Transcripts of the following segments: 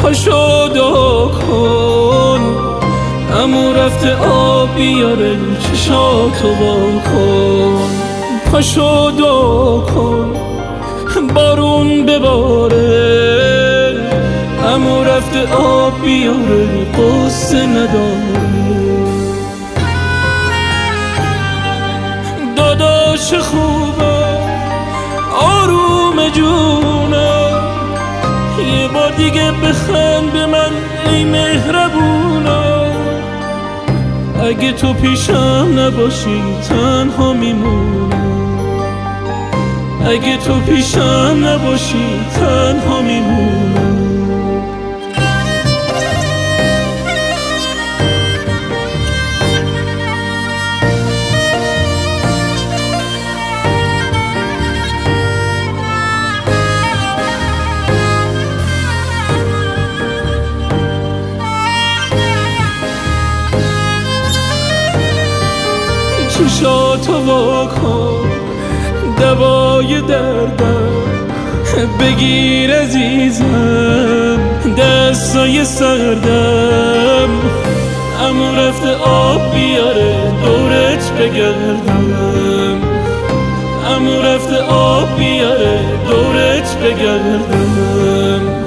پاشو دعا کن، عمو رفته آب بیاره چشاتو وا کن. پاشو دعا کن بارون بباره، عمو رفته آب بیاره قصه نداره. داداش خوبه آروم جونم، یه بار دیگه بخند به من ای مهربونم. اگه تو پیشم نباشی تنها میمونم، اگه تو پیشم نباشی تنها میمونم. چشاتو وا کن دوای دردم، بگیر عزیزم دستای سردم. عمو رفته آب بیاره دورت بگردم، عمو رفته آب بیاره دورت بگردم.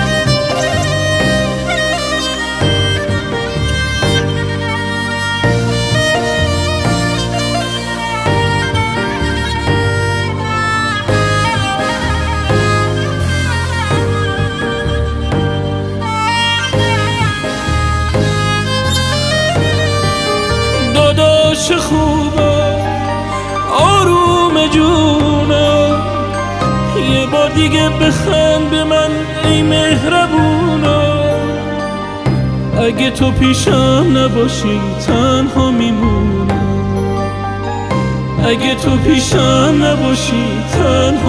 داداش خوبه آروم جونم، یه بار دیگه بخند به من ای مهربونم. اگه تو پیشم نباشی تنها میمونم، اگه تو پیشم نباشی تنها